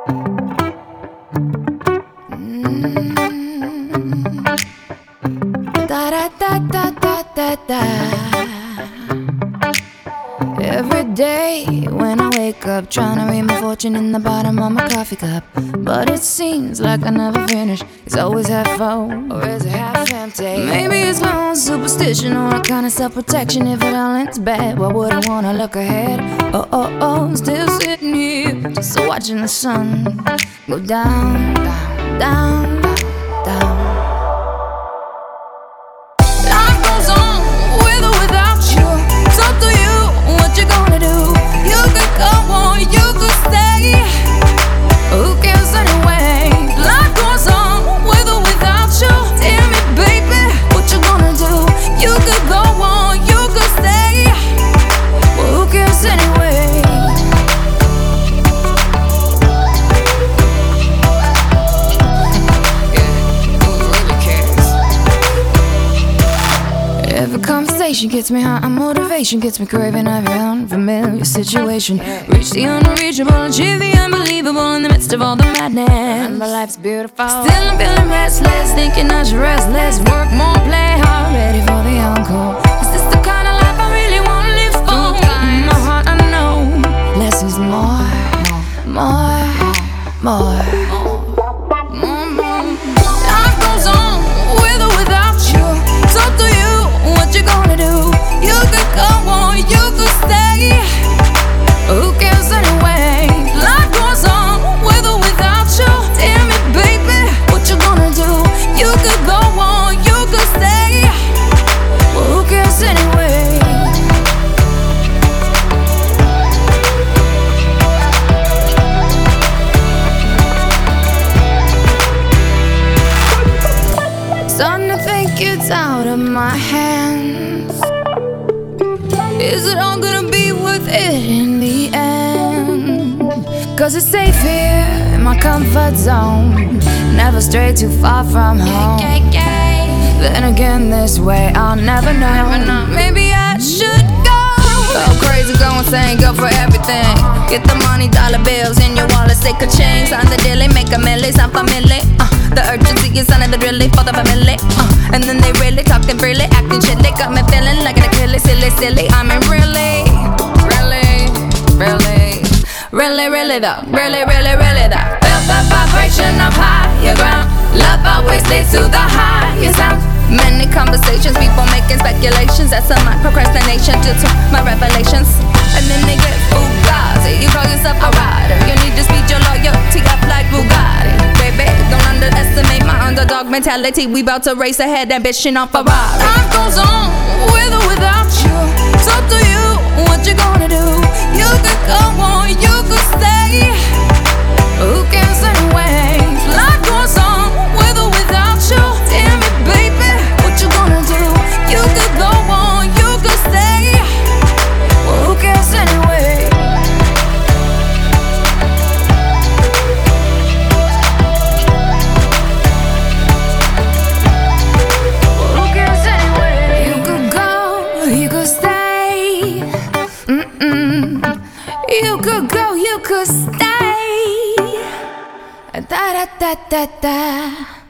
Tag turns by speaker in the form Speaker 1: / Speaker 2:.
Speaker 1: Da da da da da da da. Every day when I wake up, trying to read my fortune in the bottom of my coffee cup, but it seems like I never finish. It's always half full, or is it half empty? Maybe it's my own superstition or a kind of self-protection. If it all ends bad, why would I wanna look ahead? Oh, oh, oh, still sitting here, just watching the sun go down, down, down, down. Life goes on with or without you. It's up to you what you gonna do. You could go on, you could stay. Who cares anyway? Life goes on with or without you. Tell me, baby, what you gonna do? You could go on, you could stay. Well, who cares anyway? Every conversation gets me high, and motivation gets me craving every unfamiliar situation. Reach the unreachable, achieve the unbelievable in the midst of all the madness. Remember, life's beautiful. Still I'm feeling restless, thinking I should rest less, work more, play hard, ready for the encore. Is this the kind of life I really wanna live for? In my heart I know less is more, more, more. Life goes on with or without you. It's up to you what you gonna do. You could go on, you could stay. Who cares anyway? Life goes on with or without you. Tell me, baby, what you gonna do? You could go on, you could stay. Well, who cares anyway? Starting to think it's out of my hands. Is it all gonna be worth it in the end? Cause it's safe here in my comfort zone, never stray too far from home. Then again, this way I'll never know. Maybe I should go. Go crazy, go insane, go for everything. Get the money, dollar bills in your wallet, stick a chain. Sign the deal, make a milli, sound familiar. The urgency is sounding really for the family. And then they really talking freely, acting chilly. Got me feeling like an Achilles, silly, silly. I mean really, really, really, really, really though. Really, really, really though. Felt the vibration of higher ground. Love always leads to the higher sound. Many conversations, people making speculations. That's some my procrastination due to my revelations. And then they get Fugazi. You call yourself a rider, you need to speed your loyalty up like Bugatti. Baby, don't underestimate my underdog mentality. We bout to race ahead, ambition on Ferrari. Life goes on with or without you. It's up to you what you gonna do. You could go on, you could stay. Who cares anyway? Life goes on with or without you. Tell me, baby, what you gonna do? You could go on, you could stay. Well, who cares anyway? Well, who cares anyway? You could go, you could stay. You could go, you could stay. Da da da da da.